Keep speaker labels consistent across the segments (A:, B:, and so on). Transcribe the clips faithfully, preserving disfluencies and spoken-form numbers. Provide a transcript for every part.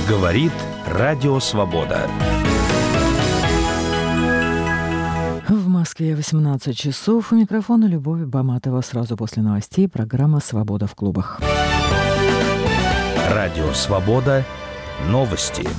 A: Говорит Радио Свобода.
B: В Москве восемнадцать часов. У микрофона Любовь Баматова. Сразу после новостей программа «Свобода в клубах».
A: Радио Свобода. Новости.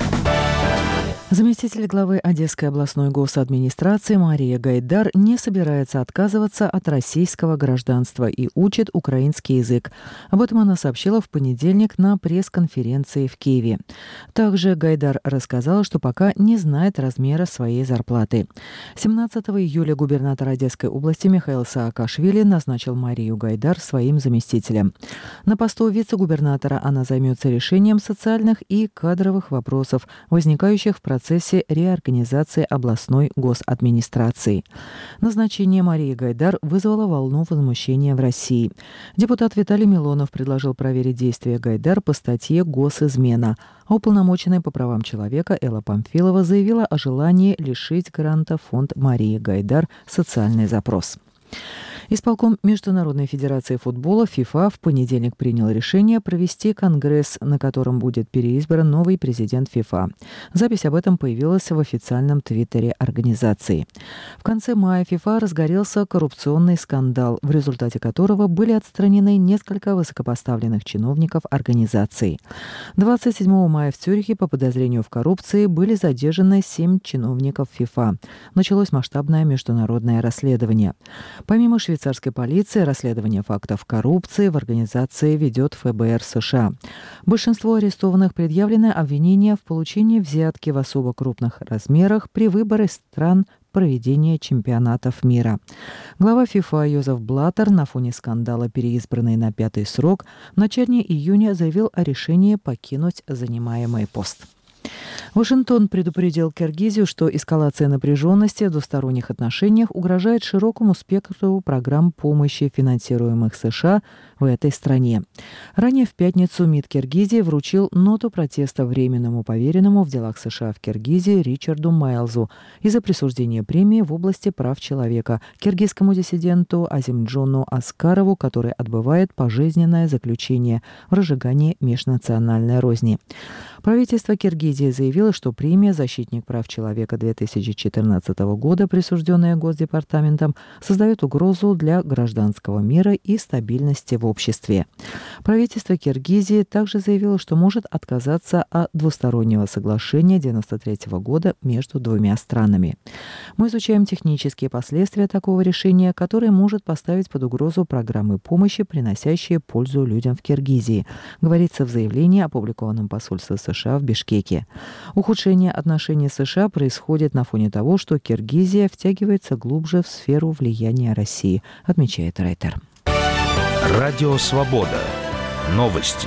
B: Заместитель главы Одесской областной госадминистрации Мария Гайдар не собирается отказываться от российского гражданства и учит украинский язык. Об этом она сообщила в понедельник на пресс-конференции в Киеве. Также Гайдар рассказала, что пока не знает размера своей зарплаты. семнадцатого июля губернатор Одесской области Михаил Саакашвили назначил Марию Гайдар своим заместителем. На посту вице-губернатора она займется решением социальных и кадровых вопросов, возникающих в процессе В процессе реорганизации областной госадминистрации. Назначение Марии Гайдар вызвало волну возмущения в России. Депутат Виталий Милонов предложил проверить действия Гайдар по статье «Госизмена», а уполномоченная по правам человека Элла Памфилова заявила о желании лишить гранта фонд Марии Гайдар «Социальный запрос». Исполком Международной федерации футбола ФИФА в понедельник принял решение провести конгресс, на котором будет переизбран новый президент ФИФА. Запись об этом появилась в официальном твиттере организации. В конце мая ФИФА разгорелся коррупционный скандал, в результате которого были отстранены несколько высокопоставленных чиновников организации. двадцать седьмого мая в Цюрихе по подозрению в коррупции были задержаны семь чиновников ФИФА. Началось масштабное международное расследование. Помимо швейцарской Швейцарской полиции расследование фактов коррупции в организации ведет ФБР США. Большинству арестованных предъявлены обвинения в получении взятки в особо крупных размерах при выборе стран проведения чемпионатов мира. Глава ФИФА Йозеф Блаттер на фоне скандала, переизбранный на пятый срок, в начале июня заявил о решении покинуть занимаемый пост. Вашингтон предупредил Киргизию, что эскалация напряженности в двусторонних отношениях угрожает широкому спектру программ помощи, финансируемых США в этой стране. Ранее в пятницу МИД Киргизии вручил ноту протеста временному поверенному в делах США в Киргизии Ричарду Майлзу из-за присуждения премии в области прав человека киргизскому диссиденту Азимджону Аскарову, который отбывает пожизненное заключение в разжигании межнациональной розни. Правительство Киргизии заявило, что премия «Защитник прав человека» две тысячи четырнадцатого года, присужденная Госдепартаментом, создает угрозу для гражданского мира и стабильности в обществе. Правительство Киргизии также заявило, что может отказаться от двустороннего соглашения девяносто третьего года между двумя странами. Мы изучаем технические последствия такого решения, которое может поставить под угрозу программы помощи, приносящие пользу людям в Киргизии, говорится в заявлении, опубликованном посольством США в Бишкеке. Ухудшение отношений с США происходит на фоне того, что Киргизия втягивается глубже в сферу влияния России, отмечает Рейтер.
A: Радио Свобода. Новости.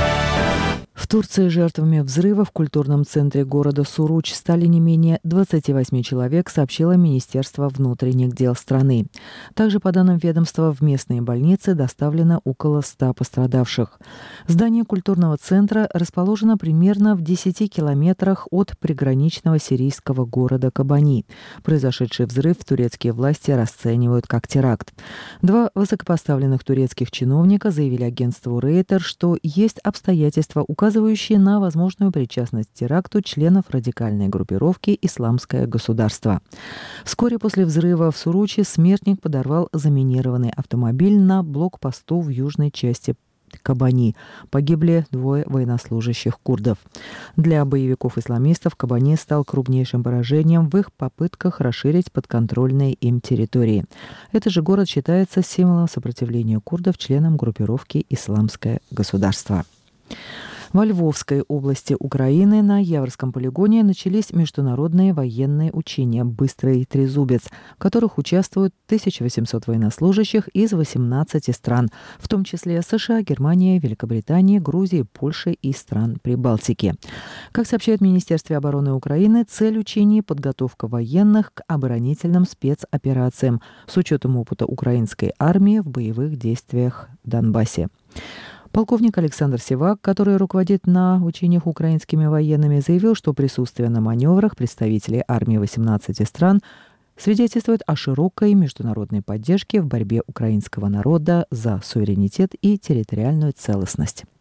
B: В Турции жертвами взрыва в культурном центре города Суруч стали не менее двадцати восьми человек, сообщило Министерство внутренних дел страны. Также, по данным ведомства, в местные больницы доставлено около ста пострадавших. Здание культурного центра расположено примерно в десяти километрах от приграничного сирийского города Кобани. Произошедший взрыв турецкие власти расценивают как теракт. Два высокопоставленных турецких чиновника заявили агентству Рейтер, что есть обстоятельства, указывающие на возможную причастность к теракту членов радикальной группировки «Исламское государство». Вскоре после взрыва в Суруче смертник подорвал заминированный автомобиль на блокпосту в южной части Кобани. Погибли двое военнослужащих курдов. Для боевиков-исламистов Кобани стал крупнейшим поражением в их попытках расширить подконтрольные им территории. Этот же город считается символом сопротивления курдов членам группировки «Исламское государство». Во Львовской области Украины на Яворском полигоне начались международные военные учения «Быстрый трезубец», в которых участвуют тысяча восемьсот военнослужащих из восемнадцати стран, в том числе США, Германии, Великобритании, Грузии, Польши и стран Прибалтики. Как сообщает в Министерстве обороны Украины, цель учений – подготовка военных к оборонительным спецоперациям с учетом опыта украинской армии в боевых действиях в Донбассе. Полковник Александр Сивак, который руководит на учениях украинскими военными, заявил, что присутствие на маневрах представителей армии восемнадцати стран свидетельствует о широкой международной поддержке в борьбе украинского народа за суверенитет и территориальную целостность.